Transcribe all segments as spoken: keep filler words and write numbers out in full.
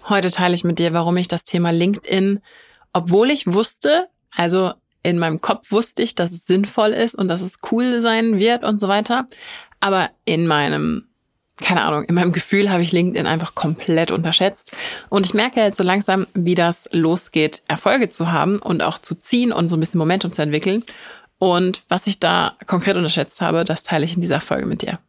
Heute teile ich mit dir, warum ich das Thema LinkedIn, obwohl ich wusste, also in meinem Kopf wusste ich, dass es sinnvoll ist und dass es cool sein wird und so weiter, aber in meinem, keine Ahnung, in meinem Gefühl habe ich LinkedIn einfach komplett unterschätzt. Und ich merke jetzt so langsam, wie das losgeht, Erfolge zu haben und auch zu ziehen und so ein bisschen Momentum zu entwickeln. Und was ich da konkret unterschätzt habe, das teile ich in dieser Folge mit dir.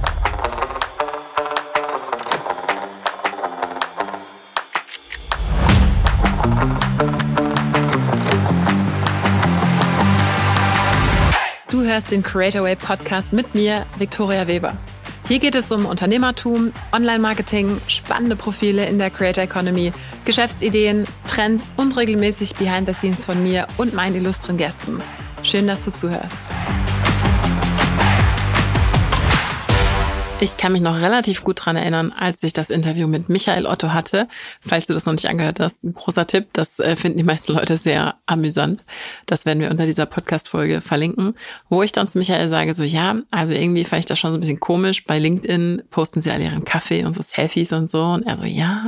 Du hörst den Creator Way Podcast mit mir, Viktoria Weber. Hier geht es um Unternehmertum, Online-Marketing, spannende Profile in der Creator Economy, Geschäftsideen, Trends und regelmäßig Behind the Scenes von mir und meinen illustren Gästen. Schön, dass du zuhörst. Ich kann mich noch relativ gut dran erinnern, als ich das Interview mit Michael Otto hatte. Falls du das noch nicht angehört hast, ein großer Tipp, das äh, finden die meisten Leute sehr amüsant. Das werden wir unter dieser Podcast-Folge verlinken, wo ich dann zu Michael sage, so ja, also irgendwie fand ich das schon so ein bisschen komisch. Bei LinkedIn posten sie alle ihren Kaffee und so Selfies und so. Und er so, ja.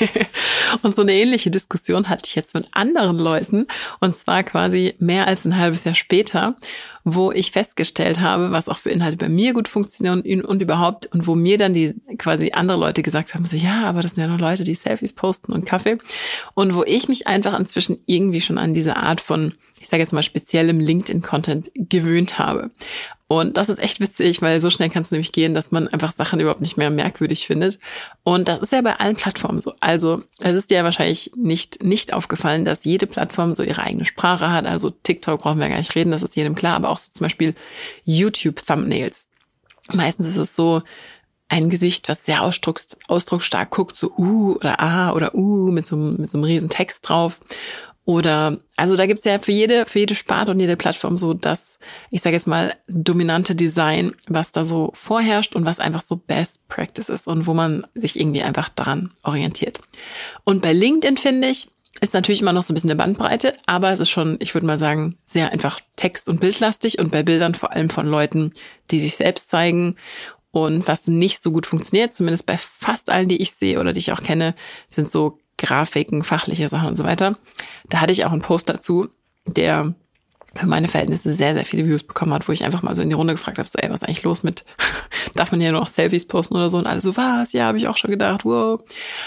Und so eine ähnliche Diskussion hatte ich jetzt mit anderen Leuten. Und zwar quasi mehr als ein halbes Jahr später, wo ich festgestellt habe, was auch für Inhalte bei mir gut funktionieren und, und überhaupt, und wo mir dann die quasi andere Leute gesagt haben, so ja, aber das sind ja nur Leute, die Selfies posten und Kaffee. Und wo ich mich einfach inzwischen irgendwie schon an diese Art von, ich sage jetzt mal speziellem LinkedIn-Content gewöhnt habe. Und das ist echt witzig, weil so schnell kann es nämlich gehen, dass man einfach Sachen überhaupt nicht mehr merkwürdig findet. Und das ist ja bei allen Plattformen so. Also es ist dir ja wahrscheinlich nicht nicht aufgefallen, dass jede Plattform so ihre eigene Sprache hat. Also TikTok brauchen wir gar nicht reden, das ist jedem klar. Aber auch so zum Beispiel YouTube-Thumbnails. Meistens ist es so ein Gesicht, was sehr ausdrucks, ausdrucksstark guckt, so uh oder ah oder uh mit so, mit so einem riesen Text drauf. Oder, also da gibt's ja für jede, für jede Sparte und jede Plattform so das, ich sage jetzt mal, dominante Design, was da so vorherrscht und was einfach so Best Practice ist und wo man sich irgendwie einfach daran orientiert. Und bei LinkedIn, finde ich, ist natürlich immer noch so ein bisschen eine Bandbreite, aber es ist schon, ich würde mal sagen, sehr einfach text- und bildlastig und bei Bildern vor allem von Leuten, die sich selbst zeigen. Und was nicht so gut funktioniert, zumindest bei fast allen, die ich sehe oder die ich auch kenne, sind so Grafiken, fachliche Sachen und so weiter. Da hatte ich auch einen Post dazu, der für meine Verhältnisse sehr, sehr viele Views bekommen hat, wo ich einfach mal so in die Runde gefragt habe, so ey, was ist eigentlich los mit, darf man hier nur noch Selfies posten oder so? Und alle so, was? Ja, habe ich auch schon gedacht, wow.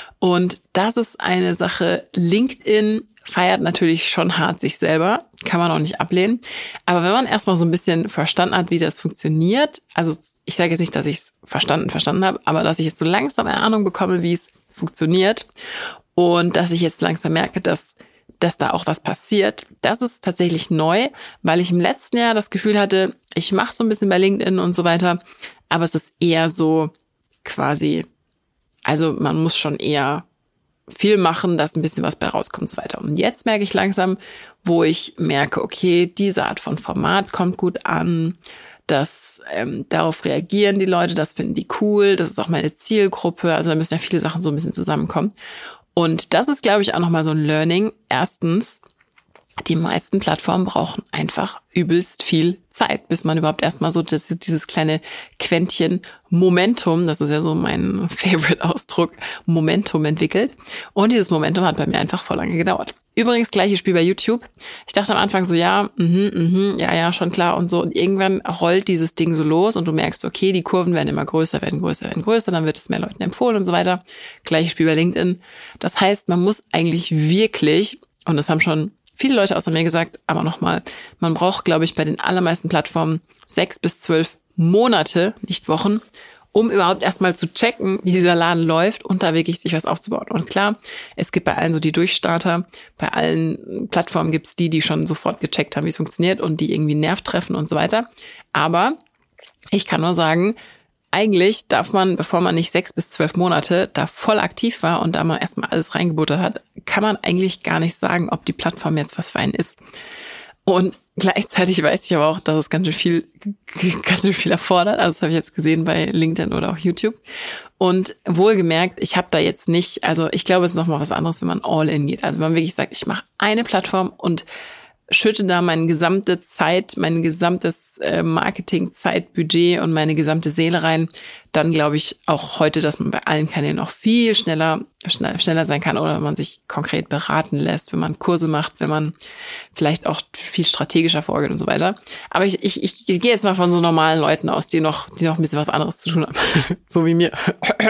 Und das ist eine Sache, LinkedIn feiert natürlich schon hart sich selber, kann man auch nicht ablehnen. Aber wenn man erstmal so ein bisschen verstanden hat, wie das funktioniert, also ich sage jetzt nicht, dass ich es verstanden, verstanden habe, aber dass ich jetzt so langsam eine Ahnung bekomme, wie es funktioniert und dass ich jetzt langsam merke, dass dass da auch was passiert. Das ist tatsächlich neu, weil ich im letzten Jahr das Gefühl hatte, ich mache so ein bisschen bei LinkedIn und so weiter, aber es ist eher so quasi, also man muss schon eher viel machen, dass ein bisschen was bei rauskommt und so weiter. Und jetzt merke ich langsam, wo ich merke, okay, diese Art von Format kommt gut an, dass ähm, darauf reagieren die Leute, das finden die cool, das ist auch meine Zielgruppe, also da müssen ja viele Sachen so ein bisschen zusammenkommen. Und das ist, glaube ich, auch nochmal so ein Learning. Erstens, die meisten Plattformen brauchen einfach übelst viel Zeit, bis man überhaupt erstmal so das, dieses kleine Quäntchen Momentum, das ist ja so mein Favorite-Ausdruck, Momentum entwickelt. Und dieses Momentum hat bei mir einfach voll lange gedauert. Übrigens, gleiches Spiel bei YouTube. Ich dachte am Anfang so, ja, mhm, mhm, ja, ja, schon klar und so. Und irgendwann rollt dieses Ding so los und du merkst, okay, die Kurven werden immer größer, werden größer, werden größer, dann wird es mehr Leuten empfohlen und so weiter. Gleiches Spiel bei LinkedIn. Das heißt, man muss eigentlich wirklich, und das haben schon viele Leute außer mir gesagt, aber nochmal, man braucht, glaube ich, bei den allermeisten Plattformen sechs bis zwölf Monate, nicht Wochen, um überhaupt erstmal zu checken, wie dieser Laden läuft und da wirklich sich was aufzubauen. Und klar, es gibt bei allen so die Durchstarter, bei allen Plattformen gibt es die, die schon sofort gecheckt haben, wie es funktioniert und die irgendwie einen Nerv treffen und so weiter. Aber ich kann nur sagen, eigentlich darf man, bevor man nicht sechs bis zwölf Monate da voll aktiv war und da man erstmal alles reingebuttert hat, kann man eigentlich gar nicht sagen, ob die Plattform jetzt was für einen ist. Und gleichzeitig weiß ich aber auch, dass es ganz schön viel, ganz schön viel erfordert. Also das habe ich jetzt gesehen bei LinkedIn oder auch YouTube. Und wohlgemerkt, ich habe da jetzt nicht, also ich glaube, es ist nochmal was anderes, wenn man all in geht. Also wenn man wirklich sagt, ich mache eine Plattform und schütte da meine gesamte Zeit, mein gesamtes äh, Marketing-Zeitbudget und meine gesamte Seele rein, dann glaube ich auch heute, dass man bei allen Kanälen auch viel schneller, schneller, schneller sein kann oder wenn man sich konkret beraten lässt, wenn man Kurse macht, wenn man vielleicht auch viel strategischer vorgeht und so weiter. Aber ich, ich, ich, ich gehe jetzt mal von so normalen Leuten aus, die noch, die noch ein bisschen was anderes zu tun haben. So wie mir.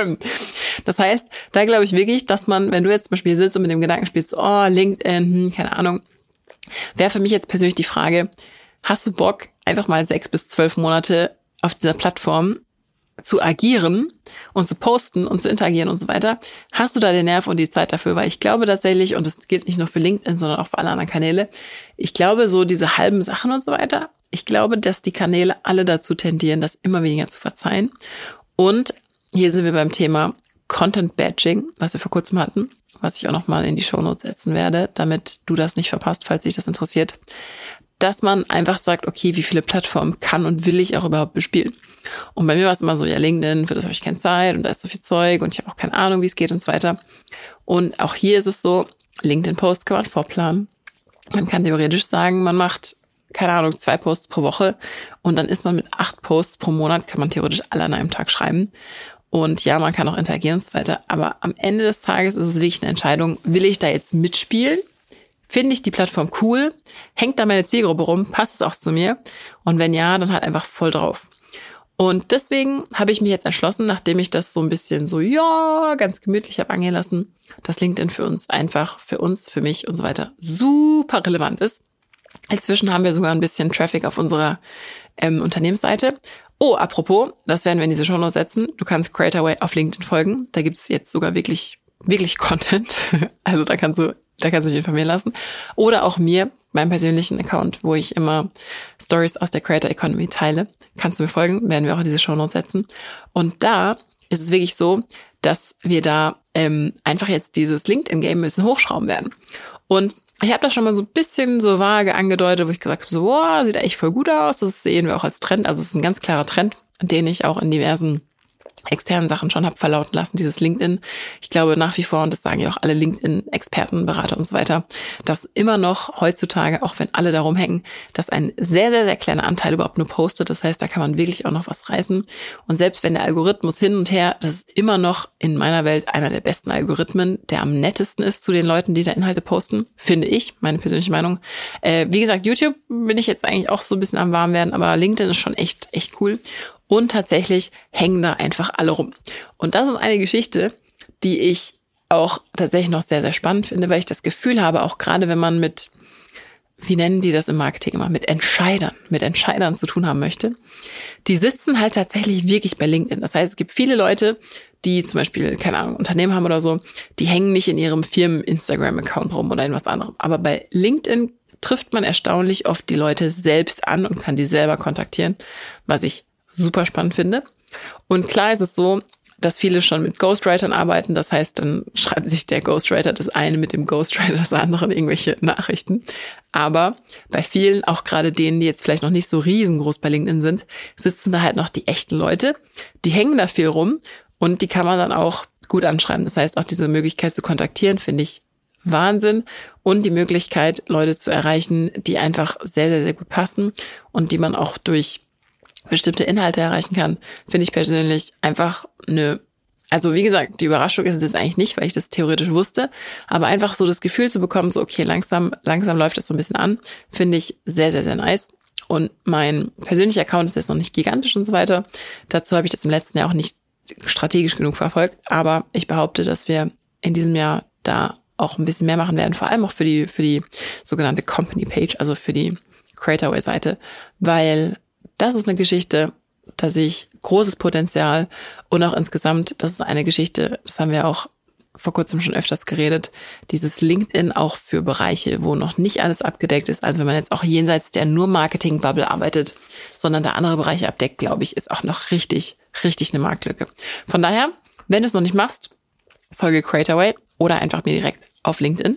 Das heißt, da glaube ich wirklich, dass man, wenn du jetzt zum Beispiel sitzt und mit dem Gedanken spielst, oh, LinkedIn, hm, keine Ahnung, wäre für mich jetzt persönlich die Frage, hast du Bock, einfach mal sechs bis zwölf Monate auf dieser Plattform zu agieren und zu posten und zu interagieren und so weiter? Hast du da den Nerv und die Zeit dafür? Weil ich glaube tatsächlich, und das gilt nicht nur für LinkedIn, sondern auch für alle anderen Kanäle, ich glaube, so diese halben Sachen und so weiter, ich glaube, dass die Kanäle alle dazu tendieren, das immer weniger zu verzeihen. Und hier sind wir beim Thema Content Badging, was wir vor kurzem hatten, was ich auch nochmal in die Shownotes setzen werde, damit du das nicht verpasst, falls dich das interessiert, dass man einfach sagt, okay, wie viele Plattformen kann und will ich auch überhaupt bespielen? Und bei mir war es immer so, ja, LinkedIn, für das habe ich keine Zeit und da ist so viel Zeug und ich habe auch keine Ahnung, wie es geht und so weiter. Und auch hier ist es so, LinkedIn-Post kann man vorplanen. Man kann theoretisch sagen, man macht, keine Ahnung, zwei Posts pro Woche und dann ist man mit acht Posts pro Monat, kann man theoretisch alle an einem Tag schreiben. Und ja, man kann auch interagieren und so weiter. Aber am Ende des Tages ist es wirklich eine Entscheidung, will ich da jetzt mitspielen? Finde ich die Plattform cool? Hängt da meine Zielgruppe rum? Passt es auch zu mir? Und wenn ja, dann halt einfach voll drauf. Und deswegen habe ich mich jetzt entschlossen, nachdem ich das so ein bisschen so, ja, ganz gemütlich habe angehen lassen, dass LinkedIn für uns einfach, für uns, für mich und so weiter super relevant ist. Inzwischen haben wir sogar ein bisschen Traffic auf unserer ähm, Unternehmensseite. Oh, apropos, das werden wir in diese Shownotes setzen. Du kannst Creatorway auf LinkedIn folgen. Da gibt's jetzt sogar wirklich, wirklich Content. Also da kannst du, da kannst du dich informieren lassen. Oder auch mir, meinem persönlichen Account, wo ich immer Stories aus der Creator Economy teile. Kannst du mir folgen, werden wir auch in diese Shownotes setzen. Und da ist es wirklich so, dass wir da ähm, einfach jetzt dieses LinkedIn-Game ein bisschen hochschrauben werden. Und ich habe das schon mal so ein bisschen so vage angedeutet, wo ich gesagt habe, so, boah, sieht echt voll gut aus. Das sehen wir auch als Trend. Also es ist ein ganz klarer Trend, den ich auch in diversen externen Sachen schon habe verlauten lassen, dieses LinkedIn. Ich glaube nach wie vor, und das sagen ja auch alle LinkedIn-Experten, Berater und so weiter, dass immer noch heutzutage, auch wenn alle darum hängen, dass ein sehr, sehr, sehr kleiner Anteil überhaupt nur postet. Das heißt, da kann man wirklich auch noch was reißen. Und selbst wenn der Algorithmus hin und her, das ist immer noch in meiner Welt einer der besten Algorithmen, der am nettesten ist zu den Leuten, die da Inhalte posten, finde ich, meine persönliche Meinung. Äh, wie gesagt, YouTube bin ich jetzt eigentlich auch so ein bisschen am warm werden, aber LinkedIn ist schon echt, echt cool. Und tatsächlich hängen da einfach alle rum. Und das ist eine Geschichte, die ich auch tatsächlich noch sehr, sehr spannend finde, weil ich das Gefühl habe, auch gerade wenn man mit, wie nennen die das im Marketing immer, mit Entscheidern, mit Entscheidern zu tun haben möchte, die sitzen halt tatsächlich wirklich bei LinkedIn. Das heißt, es gibt viele Leute, die zum Beispiel, keine Ahnung, Unternehmen haben oder so, die hängen nicht in ihrem Firmen-Instagram-Account rum oder in was anderem. Aber bei LinkedIn trifft man erstaunlich oft die Leute selbst an und kann die selber kontaktieren, was ich super spannend finde. Und klar ist es so, dass viele schon mit Ghostwritern arbeiten. Das heißt, dann schreibt sich der Ghostwriter das eine mit dem Ghostwriter das andere irgendwelche Nachrichten. Aber bei vielen, auch gerade denen, die jetzt vielleicht noch nicht so riesengroß bei LinkedIn sind, sitzen da halt noch die echten Leute. Die hängen da viel rum und die kann man dann auch gut anschreiben. Das heißt, auch diese Möglichkeit zu kontaktieren, finde ich Wahnsinn. Und die Möglichkeit, Leute zu erreichen, die einfach sehr, sehr, sehr gut passen und die man auch durch bestimmte Inhalte erreichen kann, finde ich persönlich einfach eine, also wie gesagt, die Überraschung ist es jetzt eigentlich nicht, weil ich das theoretisch wusste, aber einfach so das Gefühl zu bekommen, so okay, langsam, langsam läuft das so ein bisschen an, finde ich sehr, sehr, sehr nice. Und mein persönlicher Account ist jetzt noch nicht gigantisch und so weiter. Dazu habe ich das im letzten Jahr auch nicht strategisch genug verfolgt, aber ich behaupte, dass wir in diesem Jahr da auch ein bisschen mehr machen werden, vor allem auch für die, für die sogenannte Company Page, also für die Creatorway-Seite, weil das ist eine Geschichte, da sehe ich großes Potenzial und auch insgesamt, das ist eine Geschichte, das haben wir auch vor kurzem schon öfters geredet, dieses LinkedIn auch für Bereiche, wo noch nicht alles abgedeckt ist, also wenn man jetzt auch jenseits der nur Marketing-Bubble arbeitet, sondern da andere Bereiche abdeckt, glaube ich, ist auch noch richtig, richtig eine Marktlücke. Von daher, wenn du es noch nicht machst, folge Creatorway oder einfach mir direkt auf LinkedIn.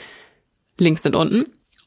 Links sind unten.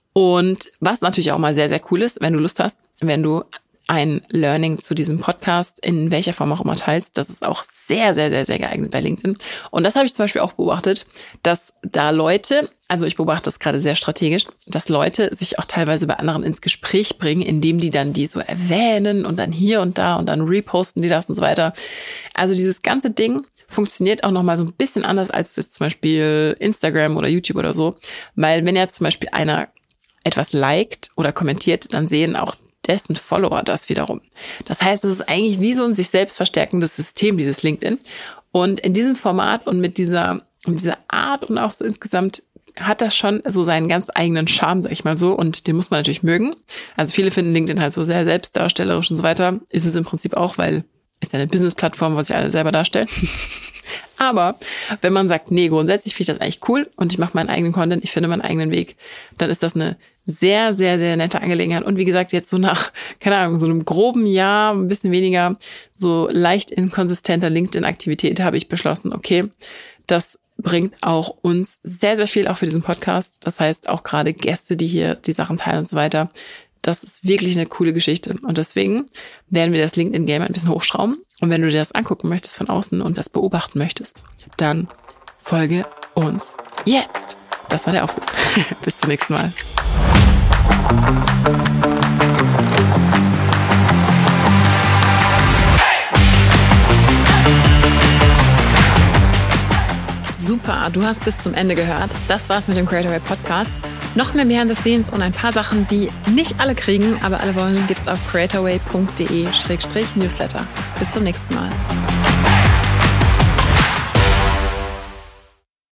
Und was natürlich auch mal sehr, sehr cool ist, wenn du Lust hast, wenn du ein Learning zu diesem Podcast in welcher Form auch immer teilst, das ist auch sehr, sehr, sehr, sehr geeignet bei LinkedIn. Und das habe ich zum Beispiel auch beobachtet, dass da Leute, also ich beobachte das gerade sehr strategisch, dass Leute sich auch teilweise bei anderen ins Gespräch bringen, indem die dann die so erwähnen und dann hier und da und dann reposten die das und so weiter. Also dieses ganze Ding funktioniert auch nochmal so ein bisschen anders als jetzt zum Beispiel Instagram oder YouTube oder so. Weil wenn jetzt zum Beispiel einer etwas liked oder kommentiert, dann sehen auch dessen Follower das wiederum. Das heißt, es ist eigentlich wie so ein sich selbst verstärkendes System, dieses LinkedIn. Und in diesem Format und mit dieser, mit dieser Art und auch so insgesamt hat das schon so seinen ganz eigenen Charme, sag ich mal so. Und den muss man natürlich mögen. Also viele finden LinkedIn halt so sehr selbstdarstellerisch und so weiter. Ist es im Prinzip auch, weil ist ja eine Business-Plattform, was sich alle selber darstellen. Aber wenn man sagt, nee, grundsätzlich finde ich das eigentlich cool und ich mache meinen eigenen Content, ich finde meinen eigenen Weg, dann ist das eine sehr, sehr, sehr nette Angelegenheit. Und wie gesagt, jetzt so nach, keine Ahnung, so einem groben Jahr, ein bisschen weniger, so leicht inkonsistenter LinkedIn-Aktivität habe ich beschlossen, okay, das bringt auch uns sehr, sehr viel, auch für diesen Podcast. Das heißt, auch gerade Gäste, die hier die Sachen teilen und so weiter. Das ist wirklich eine coole Geschichte. Und deswegen werden wir das LinkedIn-Game ein bisschen hochschrauben. Und wenn du dir das angucken möchtest von außen und das beobachten möchtest, dann folge uns jetzt. Das war der Aufruf. Bis zum nächsten Mal. Super, du hast bis zum Ende gehört. Das war's mit dem Creator Way Podcast. Noch mehr Behind the Scenes und ein paar Sachen, die nicht alle kriegen, aber alle wollen, gibt's auf creatorway punkt de slash newsletter. Bis zum nächsten Mal.